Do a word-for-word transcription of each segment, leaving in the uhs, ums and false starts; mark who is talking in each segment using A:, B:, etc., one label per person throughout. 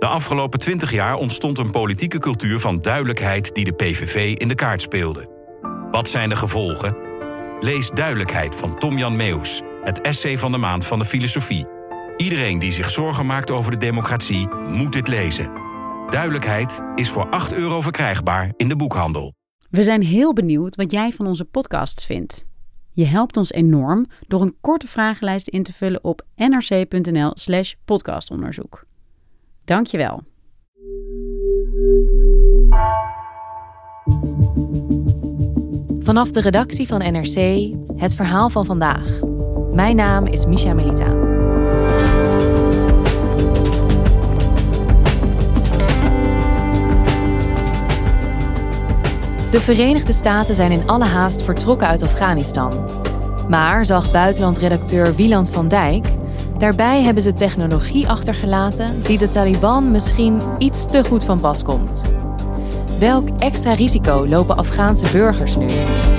A: De afgelopen twintig jaar ontstond een politieke cultuur van duidelijkheid die de P V V in de kaart speelde. Wat zijn de gevolgen? Lees Duidelijkheid van Tom-Jan Meeuws, het essay van de maand van de filosofie. Iedereen die zich zorgen maakt over de democratie moet dit lezen. Duidelijkheid is voor acht euro verkrijgbaar in de boekhandel.
B: We zijn heel benieuwd wat jij van onze podcasts vindt. Je helpt ons enorm door een korte vragenlijst in te vullen op nrc.nl slash podcastonderzoek. Dank je wel.
C: Vanaf de redactie van N R C, het verhaal van vandaag. Mijn naam is Misha Melita. De Verenigde Staten zijn in alle haast vertrokken uit Afghanistan. Maar, zag buitenlandredacteur Wieland van Dijk, daarbij hebben ze technologie achtergelaten die de Taliban misschien iets te goed van pas komt. Welk extra risico lopen Afghaanse burgers nu?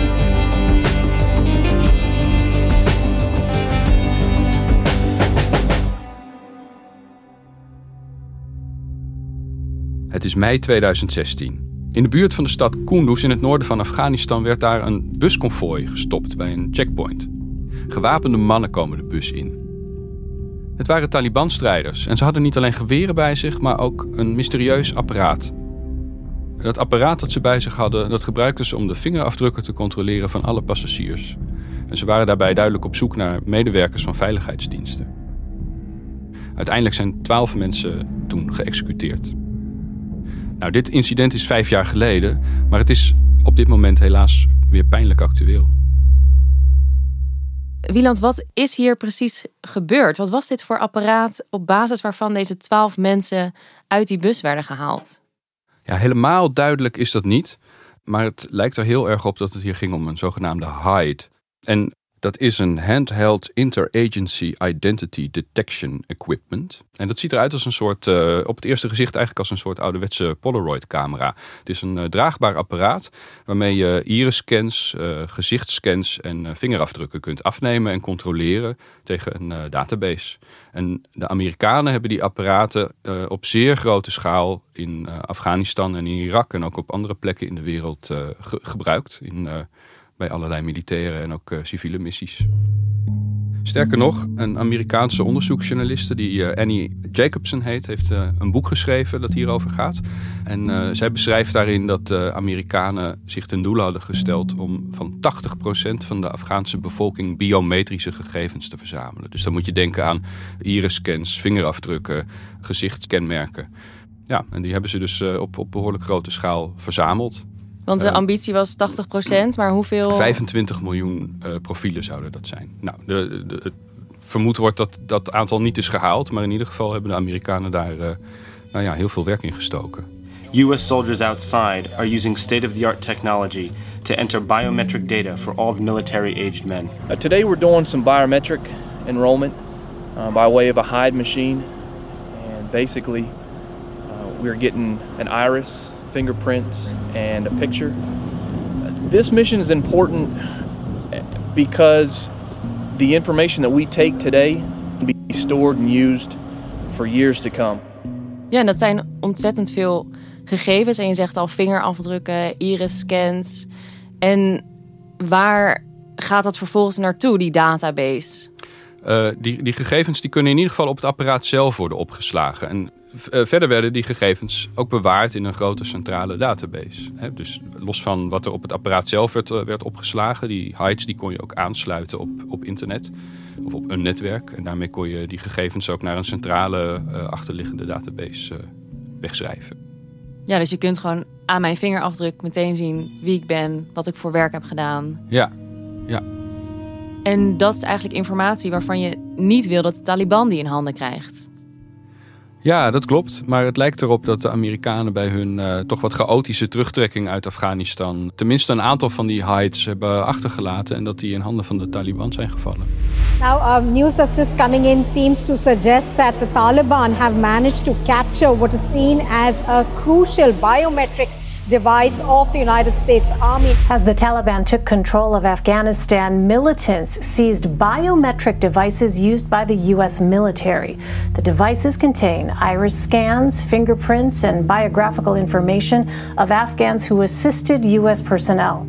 D: Het is mei tweeduizend zestien. In de buurt van de stad Kunduz in het noorden van Afghanistan werd daar een busconvooi gestopt bij een checkpoint. Gewapende mannen komen de bus in. Het waren Taliban-strijders en ze hadden niet alleen geweren bij zich, maar ook een mysterieus apparaat. Dat apparaat dat ze bij zich hadden, dat gebruikten ze om de vingerafdrukken te controleren van alle passagiers. En ze waren daarbij duidelijk op zoek naar medewerkers van veiligheidsdiensten. Uiteindelijk zijn twaalf mensen toen geëxecuteerd. Nou, dit incident is vijf jaar geleden, maar het is op dit moment helaas weer pijnlijk actueel.
C: Wieland, wat is hier precies gebeurd? Wat was dit voor apparaat op basis waarvan deze twaalf mensen uit die bus werden gehaald?
D: Ja, helemaal duidelijk is dat niet, maar het lijkt er heel erg op dat het hier ging om een zogenaamde HIDE. En dat is een Handheld Interagency Identity Detection Equipment. En dat ziet eruit als een soort, uh, op het eerste gezicht eigenlijk als een soort ouderwetse Polaroid-camera. Het is een uh, draagbaar apparaat waarmee je iris-scans, uh, gezichtsscans en uh, vingerafdrukken kunt afnemen en controleren tegen een uh, database. En de Amerikanen hebben die apparaten uh, op zeer grote schaal in uh, Afghanistan en in Irak en ook op andere plekken in de wereld uh, ge- gebruikt. In uh, bij allerlei militaire en ook uh, civiele missies. Sterker nog, een Amerikaanse onderzoeksjournaliste die uh, Annie Jacobsen heet, heeft uh, een boek geschreven dat hierover gaat. En uh, zij beschrijft daarin dat de uh, Amerikanen zich ten doel hadden gesteld om van tachtig procent van de Afghaanse bevolking biometrische gegevens te verzamelen. Dus dan moet je denken aan iris-scans, vingerafdrukken, gezichtskenmerken. Ja, en die hebben ze dus uh, op, op behoorlijk grote schaal verzameld.
C: Want de ambitie was tachtig procent, maar hoeveel?
D: vijfentwintig miljoen uh, profielen zouden dat zijn. Nou, de, de, het vermoed wordt dat dat aantal niet is gehaald, maar in ieder geval hebben de Amerikanen daar uh, nou ja, heel veel werk in gestoken.
E: U S soldiers outside are using state-of-the-art technology to enter biometric data for all the military-aged men.
F: Uh, today we're doing some biometric enrollment uh, by way of a HIDE machine, and basically uh, we're getting an iris, fingerprints, and a picture. This mission is important because the information that we take today can be stored and used for years to come.
C: Ja, en dat zijn ontzettend veel gegevens. En je zegt al vingerafdrukken, iris-scans. En waar gaat dat vervolgens naartoe, die database?
D: Uh, die, die gegevens die kunnen in ieder geval op het apparaat zelf worden opgeslagen. En uh, verder werden die gegevens ook bewaard in een grote centrale database. He, dus los van wat er op het apparaat zelf werd, uh, werd opgeslagen, die HIDES die kon je ook aansluiten op, op internet of op een netwerk. En daarmee kon je die gegevens ook naar een centrale uh, achterliggende database uh, wegschrijven.
C: Ja, dus je kunt gewoon aan mijn vingerafdruk meteen zien wie ik ben, wat ik voor werk heb gedaan.
D: Ja, ja.
C: En dat is eigenlijk informatie waarvan je niet wil dat de Taliban die in handen krijgt.
D: Ja, dat klopt. Maar het lijkt erop dat de Amerikanen bij hun uh, toch wat chaotische terugtrekking uit Afghanistan tenminste een aantal van die HIDES hebben achtergelaten en dat die in handen van de Taliban zijn gevallen.
G: Now, um, news that's just coming in seems to suggest that the Taliban have managed to capture what is seen as a crucial biometric device of the United States Army.
H: As the Taliban took control of Afghanistan, militants seized biometric devices used by the U S military. The devices contain iris scans, fingerprints, and biographical information of Afghans who assisted U S personnel.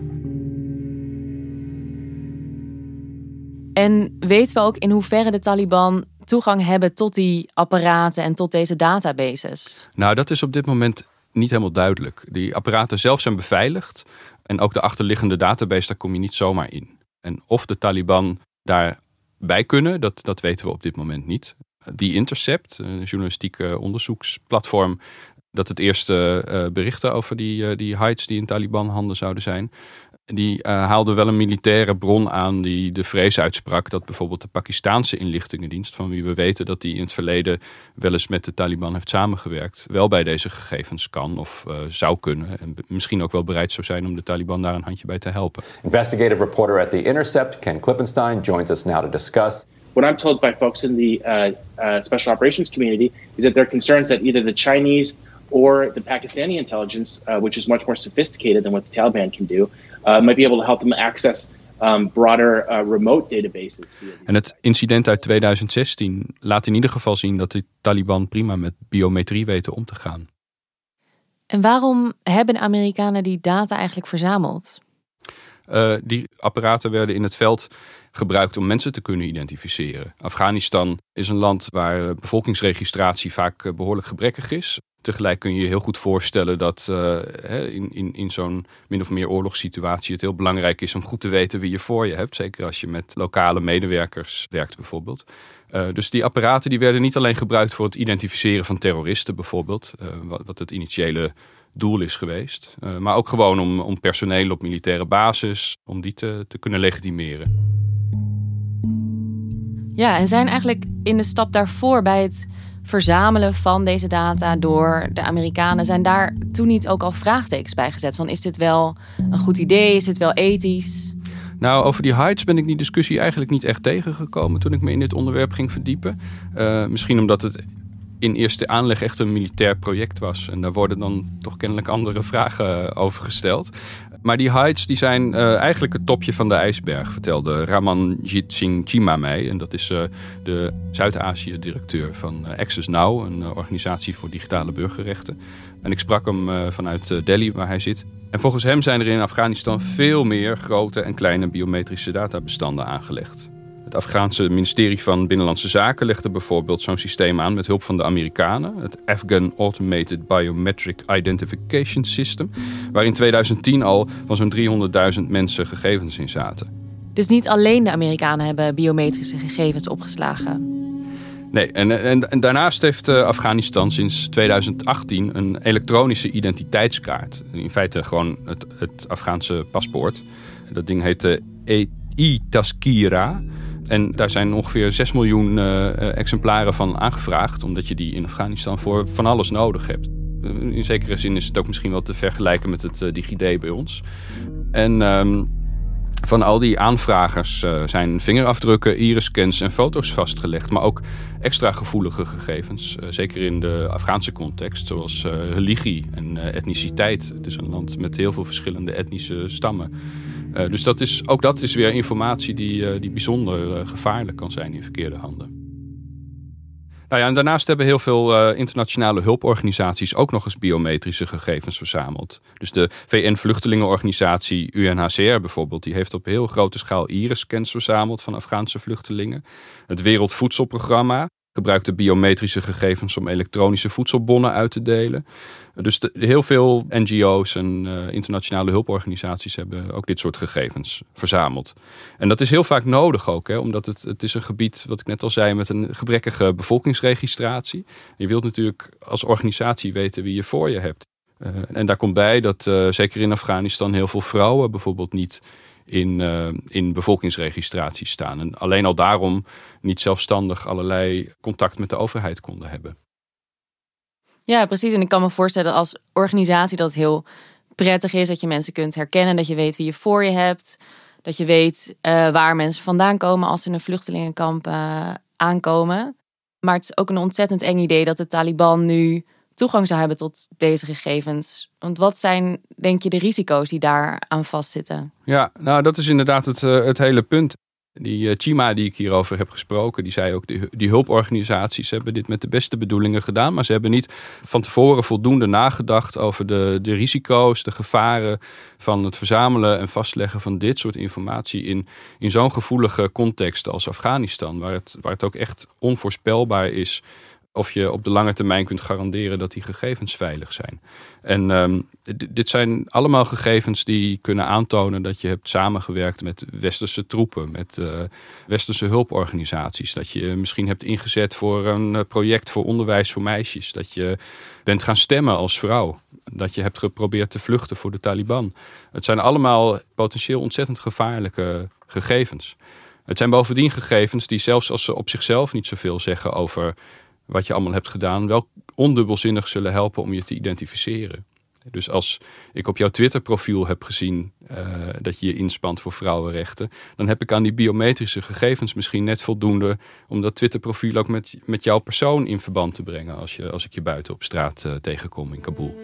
C: En weten we ook in hoeverre de Taliban toegang hebben tot die apparaten en tot deze databases?
D: Nou, dat is op dit moment niet helemaal duidelijk. Die apparaten zelf zijn beveiligd en ook de achterliggende database, daar kom je niet zomaar in. En of de Taliban daarbij kunnen, dat, dat weten we op dit moment niet. Die Intercept, een journalistieke onderzoeksplatform, dat het eerste uh, berichten over die, uh, die hides die in Taliban handen zouden zijn, die uh, haalde wel een militaire bron aan die de vrees uitsprak dat bijvoorbeeld de Pakistaanse inlichtingendienst, van wie we weten dat die in het verleden wel eens met de Taliban heeft samengewerkt, wel bij deze gegevens kan of uh, zou kunnen en misschien ook wel bereid zou zijn om de Taliban daar een handje bij te helpen.
I: Investigative reporter at The Intercept, Ken Klippenstein, joins us now to discuss.
J: What I'm told by folks in the uh, uh, special operations community is that there are concerns that either the Chinese or the Pakistani intelligence, uh, which is much more sophisticated than what the Taliban can do, uh, might be able to help them access um, broader uh, remote databases.
D: En het incident uit tweeduizend zestien laat in ieder geval zien dat de Taliban prima met biometrie weten om te gaan.
C: En waarom hebben de Amerikanen die data eigenlijk verzameld?
D: Uh, die apparaten werden in het veld gebruikt om mensen te kunnen identificeren. Afghanistan is een land waar bevolkingsregistratie vaak behoorlijk gebrekkig is. Tegelijk kun je je heel goed voorstellen dat uh, in, in, in zo'n min of meer oorlogssituatie het heel belangrijk is om goed te weten wie je voor je hebt. Zeker als je met lokale medewerkers werkt bijvoorbeeld. Uh, dus die apparaten die werden niet alleen gebruikt voor het identificeren van terroristen bijvoorbeeld. Uh, wat, wat het initiële doel is geweest. Uh, maar ook gewoon om, om personeel op militaire basis, om die te, te kunnen legitimeren.
C: Ja, en zijn eigenlijk in de stap daarvoor bij het verzamelen van deze data door de Amerikanen, zijn daar toen niet ook al vraagtekens bij gezet? Van is dit wel een goed idee? Is dit wel ethisch?
D: Nou, over die hides ben ik die discussie eigenlijk niet echt tegengekomen toen ik me in dit onderwerp ging verdiepen. Uh, misschien omdat het in eerste aanleg echt een militair project was. En daar worden dan toch kennelijk andere vragen over gesteld. Maar die hides die zijn uh, eigenlijk het topje van de ijsberg, vertelde Ramanjit Singh Chima mij. En dat is uh, de Zuid-Azië-directeur van uh, Access Now, een uh, organisatie voor digitale burgerrechten. En ik sprak hem uh, vanuit uh, Delhi, waar hij zit. En volgens hem zijn er in Afghanistan veel meer grote en kleine biometrische databestanden aangelegd. Het Afghaanse ministerie van Binnenlandse Zaken legde bijvoorbeeld zo'n systeem aan met hulp van de Amerikanen. Het Afghan Automated Biometric Identification System, waar in tweeduizend tien al van zo'n driehonderdduizend mensen gegevens in zaten.
C: Dus niet alleen de Amerikanen hebben biometrische gegevens opgeslagen?
D: Nee, en, en, en daarnaast heeft uh, Afghanistan sinds tweeduizend achttien een elektronische identiteitskaart. In feite gewoon het, het Afghaanse paspoort. Dat ding heet de e-Tazkira. En daar zijn ongeveer zes miljoen uh, exemplaren van aangevraagd, omdat je die in Afghanistan voor van alles nodig hebt. In zekere zin is het ook misschien wel te vergelijken met het uh, DigiD bij ons. En um, van al die aanvragers uh, zijn vingerafdrukken, iris-scans en foto's vastgelegd, maar ook extra gevoelige gegevens. Uh, zeker in de Afghaanse context, zoals uh, religie en uh, etniciteit. Het is een land met heel veel verschillende etnische stammen. Uh, dus dat is, ook dat is weer informatie die, uh, die bijzonder uh, gevaarlijk kan zijn in verkeerde handen. Nou ja, en daarnaast hebben heel veel uh, internationale hulporganisaties ook nog eens biometrische gegevens verzameld. Dus de V N-vluchtelingenorganisatie U N H C R bijvoorbeeld, die heeft op heel grote schaal iris-scans verzameld van Afghaanse vluchtelingen. Het Wereldvoedselprogramma gebruikte biometrische gegevens om elektronische voedselbonnen uit te delen. Dus de, heel veel N G O's en uh, internationale hulporganisaties hebben ook dit soort gegevens verzameld. En dat is heel vaak nodig ook, hè, omdat het, het is een gebied, wat ik net al zei, met een gebrekkige bevolkingsregistratie. Je wilt natuurlijk als organisatie weten wie je voor je hebt. Uh, en daar komt bij dat uh, zeker in Afghanistan heel veel vrouwen bijvoorbeeld niet in, uh, in bevolkingsregistratie staan. En alleen al daarom niet zelfstandig allerlei contact met de overheid konden hebben.
C: Ja, precies. En ik kan me voorstellen als organisatie dat het heel prettig is dat je mensen kunt herkennen, dat je weet wie je voor je hebt, dat je weet uh, waar mensen vandaan komen als ze in een vluchtelingenkamp uh, aankomen. Maar het is ook een ontzettend eng idee dat de Taliban nu toegang zou hebben tot deze gegevens. Want wat zijn, denk je, de risico's die daar aan vastzitten?
D: Ja, nou dat is inderdaad het, uh, het hele punt. Die uh, Chima die ik hierover heb gesproken, die zei ook, die, die hulporganisaties hebben dit met de beste bedoelingen gedaan, maar ze hebben niet van tevoren voldoende nagedacht over de, de risico's, de gevaren van het verzamelen en vastleggen van dit soort informatie in, in zo'n gevoelige context als Afghanistan, waar het, waar het ook echt onvoorspelbaar is of je op de lange termijn kunt garanderen dat die gegevens veilig zijn. En um, d- dit zijn allemaal gegevens die kunnen aantonen dat je hebt samengewerkt met westerse troepen, met uh, westerse hulporganisaties. Dat je misschien hebt ingezet voor een uh, project voor onderwijs voor meisjes. Dat je bent gaan stemmen als vrouw. Dat je hebt geprobeerd te vluchten voor de Taliban. Het zijn allemaal potentieel ontzettend gevaarlijke gegevens. Het zijn bovendien gegevens die zelfs als ze op zichzelf niet zoveel zeggen over wat je allemaal hebt gedaan, wel ondubbelzinnig zullen helpen om je te identificeren. Dus als ik op jouw Twitter-profiel heb gezien uh, dat je je inspant voor vrouwenrechten, dan heb ik aan die biometrische gegevens misschien net voldoende om dat Twitter-profiel ook met, met jouw persoon in verband te brengen als, je, als ik je buiten op straat uh, tegenkom in Kabul.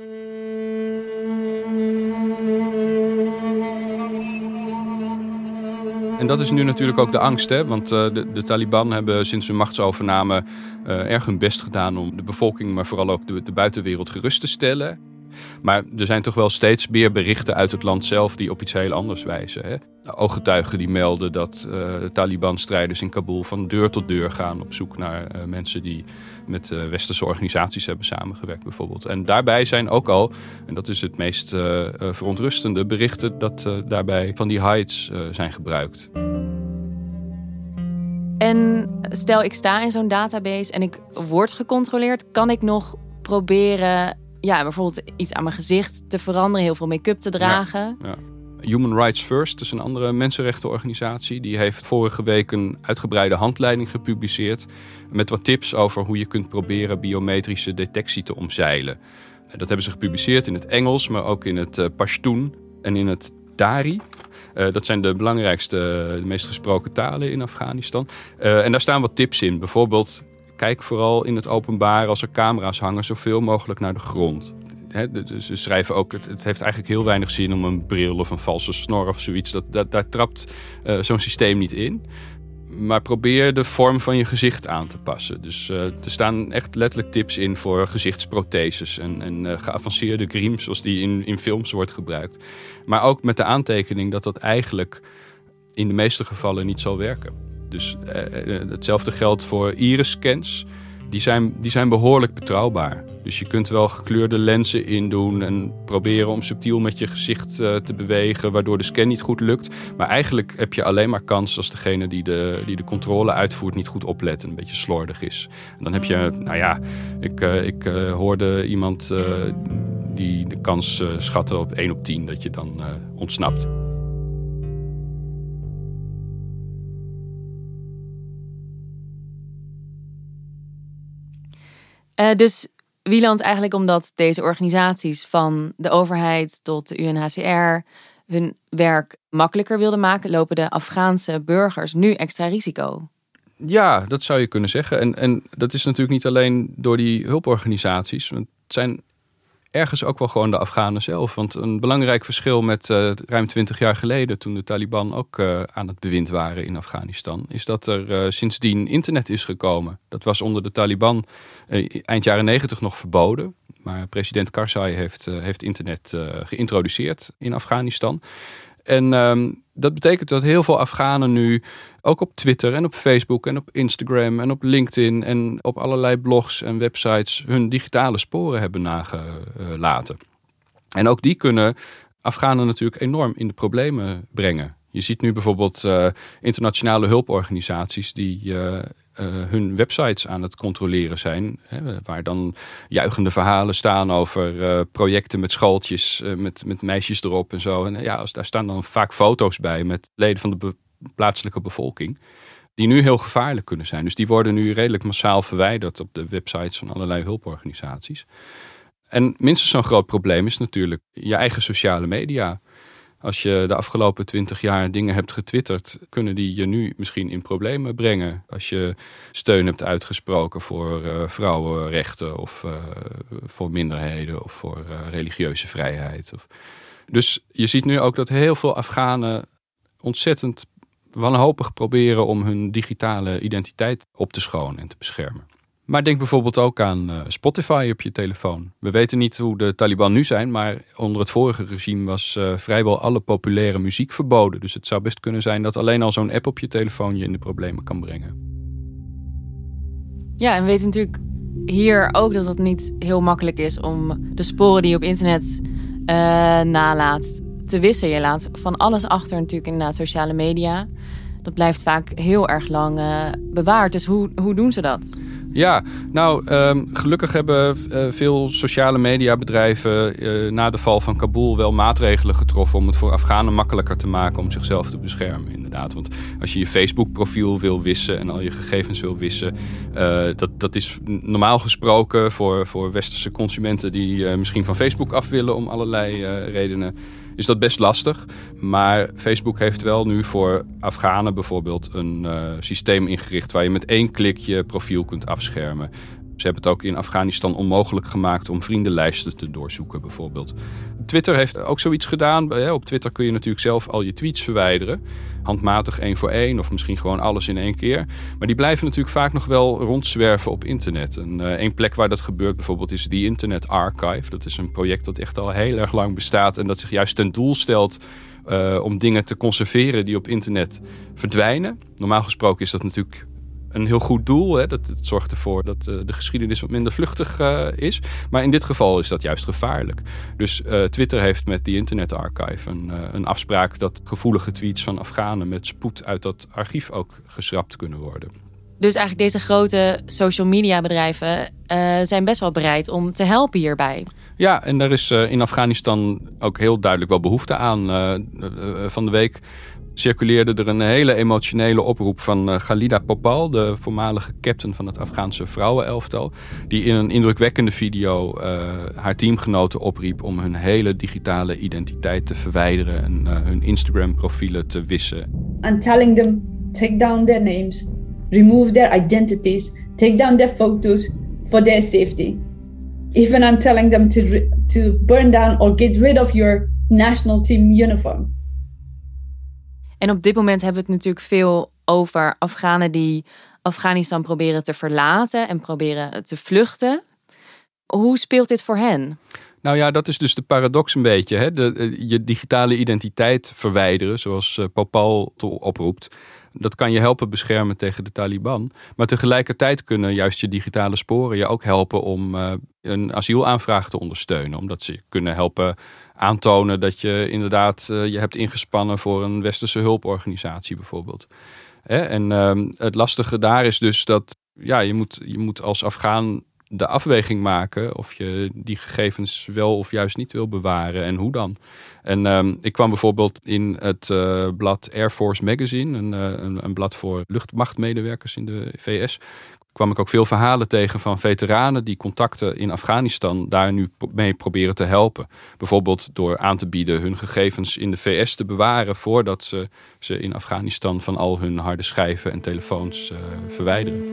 D: En dat is nu natuurlijk ook de angst, hè? Want uh, de, de Taliban hebben sinds hun machtsovername uh, erg hun best gedaan om de bevolking, maar vooral ook de, de buitenwereld gerust te stellen. Maar er zijn toch wel steeds meer berichten uit het land zelf die op iets heel anders wijzen. Hè? Ooggetuigen die melden dat uh, Taliban-strijders in Kabul van deur tot deur gaan op zoek naar uh, mensen die met uh, westerse organisaties hebben samengewerkt bijvoorbeeld. En daarbij zijn ook al, en dat is het meest uh, uh, verontrustende, berichten dat uh, daarbij van die hides uh, zijn gebruikt.
C: En stel ik sta in zo'n database en ik word gecontroleerd, kan ik nog proberen, ja, bijvoorbeeld iets aan mijn gezicht te veranderen, heel veel make-up te dragen?
D: Ja, ja. Human Rights First is een andere mensenrechtenorganisatie. Die heeft vorige week een uitgebreide handleiding gepubliceerd met wat tips over hoe je kunt proberen biometrische detectie te omzeilen. Dat hebben ze gepubliceerd in het Engels, maar ook in het uh, Pashtun en in het Dari. Uh, dat zijn de belangrijkste, de meest gesproken talen in Afghanistan. Uh, en daar staan wat tips in. Bijvoorbeeld, kijk vooral in het openbaar als er camera's hangen zoveel mogelijk naar de grond. He, dus ze schrijven ook, het, het heeft eigenlijk heel weinig zin om een bril of een valse snor of zoiets. Dat, dat, daar trapt uh, zo'n systeem niet in. Maar probeer de vorm van je gezicht aan te passen. Dus uh, er staan echt letterlijk tips in voor gezichtsprotheses en, en uh, geavanceerde griems zoals die in, in films wordt gebruikt. Maar ook met de aantekening dat dat eigenlijk in de meeste gevallen niet zal werken. Dus uh, hetzelfde geldt voor iris-scans. Die zijn, die zijn behoorlijk betrouwbaar. Dus je kunt wel gekleurde lenzen indoen en proberen om subtiel met je gezicht uh, te bewegen, waardoor de scan niet goed lukt. Maar eigenlijk heb je alleen maar kans als degene die de, die de controle uitvoert niet goed oplet en een beetje slordig is. En dan heb je, nou ja, ik, uh, ik uh, hoorde iemand uh, die de kans uh, schatte op één op tien dat je dan uh, ontsnapt.
C: Uh, dus Wieland, eigenlijk omdat deze organisaties van de overheid tot de U N H C R hun werk makkelijker wilden maken, lopen de Afghaanse burgers nu extra risico.
D: Ja, dat zou je kunnen zeggen. En, en dat is natuurlijk niet alleen door die hulporganisaties. Het zijn ergens ook wel gewoon de Afghanen zelf. Want een belangrijk verschil met uh, ruim twintig jaar geleden, toen de Taliban ook uh, aan het bewind waren in Afghanistan, is dat er uh, sindsdien internet is gekomen. Dat was onder de Taliban uh, eind jaren negentig nog verboden. Maar president Karzai heeft, uh, heeft internet uh, geïntroduceerd in Afghanistan. En um, dat betekent dat heel veel Afghanen nu ook op Twitter en op Facebook en op Instagram en op LinkedIn en op allerlei blogs en websites hun digitale sporen hebben nagelaten. En ook die kunnen Afghanen natuurlijk enorm in de problemen brengen. Je ziet nu bijvoorbeeld uh, internationale hulporganisaties die uh, Uh, hun websites aan het controleren zijn. Hè, waar dan juichende verhalen staan over uh, projecten met schooltjes, uh, met, met meisjes erop en zo. En ja, als, daar staan dan vaak foto's bij met leden van de be- plaatselijke bevolking. Die nu heel gevaarlijk kunnen zijn. Dus die worden nu redelijk massaal verwijderd op de websites van allerlei hulporganisaties. En minstens zo'n groot probleem is natuurlijk je eigen sociale media. Als je de afgelopen twintig jaar dingen hebt getwitterd, kunnen die je nu misschien in problemen brengen. Als je steun hebt uitgesproken voor uh, vrouwenrechten of uh, voor minderheden of voor uh, religieuze vrijheid. Of... Dus je ziet nu ook dat heel veel Afghanen ontzettend wanhopig proberen om hun digitale identiteit op te schonen en te beschermen. Maar denk bijvoorbeeld ook aan uh, Spotify op je telefoon. We weten niet hoe de Taliban nu zijn, maar onder het vorige regime was uh, vrijwel alle populaire muziek verboden. Dus het zou best kunnen zijn dat alleen al zo'n app op je telefoon je in de problemen kan brengen.
C: Ja, en we weten natuurlijk hier ook dat het niet heel makkelijk is om de sporen die je op internet uh, nalaat te wissen. Je laat van alles achter natuurlijk inderdaad sociale media. Dat blijft vaak heel erg lang uh, bewaard. Dus hoe, hoe doen ze dat?
D: Ja, nou, um, gelukkig hebben uh, veel sociale mediabedrijven uh, na de val van Kabul wel maatregelen getroffen om het voor Afghanen makkelijker te maken om zichzelf te beschermen, inderdaad. Want als je je Facebook-profiel wil wissen en al je gegevens wil wissen, uh, dat, dat is normaal gesproken voor, voor westerse consumenten die uh, misschien van Facebook af willen om allerlei uh, redenen, is dat best lastig. Maar Facebook heeft wel nu voor Afghanen bijvoorbeeld een uh, systeem ingericht waar je met één klik je profiel kunt afschermen. Ze hebben het ook in Afghanistan onmogelijk gemaakt om vriendenlijsten te doorzoeken bijvoorbeeld. Twitter heeft ook zoiets gedaan. Op Twitter kun je natuurlijk zelf al je tweets verwijderen. Handmatig één voor één of misschien gewoon alles in één keer. Maar die blijven natuurlijk vaak nog wel rondzwerven op internet. En uh, één plek waar dat gebeurt bijvoorbeeld is The Internet Archive. Dat is een project dat echt al heel erg lang bestaat en dat zich juist ten doel stelt uh, om dingen te conserveren die op internet verdwijnen. Normaal gesproken is dat natuurlijk een heel goed doel. Hè? Dat, het zorgt ervoor dat uh, de geschiedenis wat minder vluchtig uh, is. Maar in dit geval is dat juist gevaarlijk. Dus uh, Twitter heeft met die Internet Archive een, uh, een afspraak dat gevoelige tweets van Afghanen met spoed uit dat archief ook geschrapt kunnen worden.
C: Dus eigenlijk deze grote social media bedrijven uh, zijn best wel bereid om te helpen hierbij.
D: Ja, en daar is uh, in Afghanistan ook heel duidelijk wel behoefte aan. Uh, uh, van de week circuleerde er een hele emotionele oproep van uh, Khalida Popal, de voormalige captain van het Afghaanse vrouwenelftal, die in een indrukwekkende video uh, haar teamgenoten opriep om hun hele digitale identiteit te verwijderen en uh, hun Instagram-profielen te wissen.
K: And telling them, take down their names, remove their identities, take down their photos for their safety. Even I'm telling them to, re- to burn down or get rid of your national team uniform.
C: En op dit moment hebben we het natuurlijk veel over Afghanen die Afghanistan proberen te verlaten en proberen te vluchten. Hoe speelt dit voor hen?
D: Nou ja, dat is dus de paradox een beetje. Hè? De, je digitale identiteit verwijderen, zoals uh, Popal oproept. Dat kan je helpen beschermen tegen de Taliban. Maar tegelijkertijd kunnen juist je digitale sporen je ook helpen om uh, een asielaanvraag te ondersteunen. Omdat ze je kunnen helpen aantonen dat je inderdaad uh, je hebt ingespannen voor een westerse hulporganisatie bijvoorbeeld. Hè? En uh, het lastige daar is dus dat ja, je moet, je moet als Afghaan de afweging maken of je die gegevens wel of juist niet wil bewaren en hoe dan. En um, ik kwam bijvoorbeeld in het uh, blad Air Force Magazine, een, uh, een, een blad voor luchtmachtmedewerkers in de V S, kwam ik ook veel verhalen tegen van veteranen die contacten in Afghanistan daar nu mee proberen te helpen. Bijvoorbeeld door aan te bieden hun gegevens in de V S te bewaren voordat ze ze in Afghanistan van al hun harde schijven en telefoons uh, verwijderen.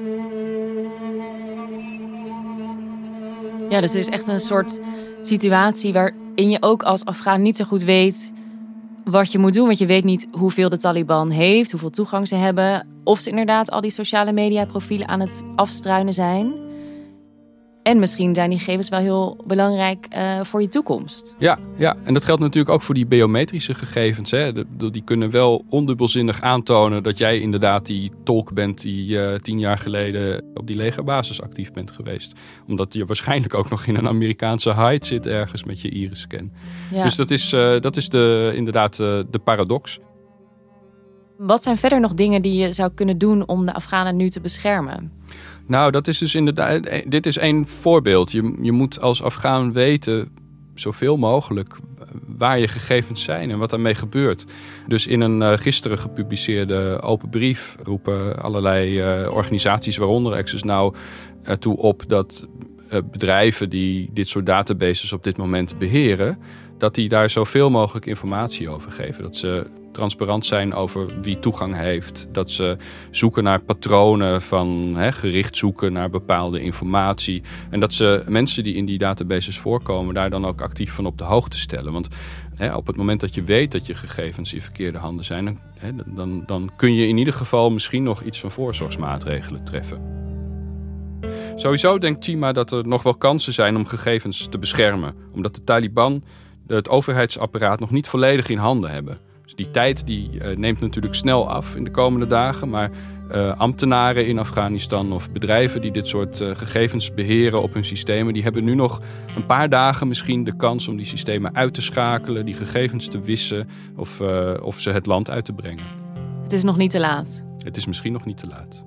C: Ja, dus er is echt een soort situatie waarin je ook als Afghaan niet zo goed weet wat je moet doen. Want je weet niet hoeveel de Taliban heeft, hoeveel toegang ze hebben. Of ze inderdaad al die sociale media profielen aan het afstruinen zijn. En misschien zijn die gegevens wel heel belangrijk uh, voor je toekomst.
D: Ja, ja, en dat geldt natuurlijk ook voor die biometrische gegevens. Hè. De, die kunnen wel ondubbelzinnig aantonen dat jij inderdaad die tolk bent die uh, tien jaar geleden op die legerbasis actief bent geweest. Omdat je waarschijnlijk ook nog in een Amerikaanse hide zit ergens met je iris-scan. Ja. Dus dat is, uh, dat is de, inderdaad uh, de paradox.
C: Wat zijn verder nog dingen die je zou kunnen doen om de Afghanen nu te beschermen?
D: Nou, dat is dus inderdaad. Dit is één voorbeeld. Je, je moet als Afghaan weten, zoveel mogelijk, waar je gegevens zijn en wat daarmee gebeurt. Dus in een uh, gisteren gepubliceerde open brief roepen allerlei uh, organisaties, waaronder Access Now, ertoe op dat uh, bedrijven die dit soort databases op dit moment beheren, dat die daar zoveel mogelijk informatie over geven. Dat ze transparant zijn over wie toegang heeft. Dat ze zoeken naar patronen van hè, gericht zoeken naar bepaalde informatie. En dat ze mensen die in die databases voorkomen daar dan ook actief van op de hoogte stellen. Want hè, op het moment dat je weet dat je gegevens in verkeerde handen zijn, dan, hè, dan, dan kun je in ieder geval misschien nog iets van voorzorgsmaatregelen treffen. Sowieso denkt Chima dat er nog wel kansen zijn om gegevens te beschermen. Omdat de Taliban het overheidsapparaat nog niet volledig in handen hebben. Dus die tijd die, uh, neemt natuurlijk snel af in de komende dagen. Maar uh, ambtenaren in Afghanistan of bedrijven die dit soort uh, gegevens beheren op hun systemen, die hebben nu nog een paar dagen misschien de kans om die systemen uit te schakelen, die gegevens te wissen of, uh, of ze het land uit te brengen.
C: Het is nog niet te laat.
D: Het is misschien nog niet te laat.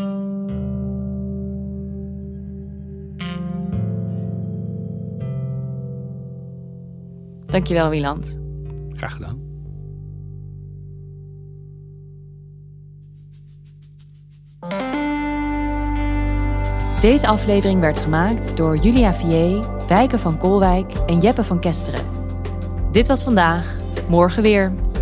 C: Dankjewel, Wieland.
D: Graag gedaan.
C: Deze aflevering werd gemaakt door Julia Vier, Wijken van Kolwijk en Jeppe van Kesteren. Dit was vandaag, morgen weer.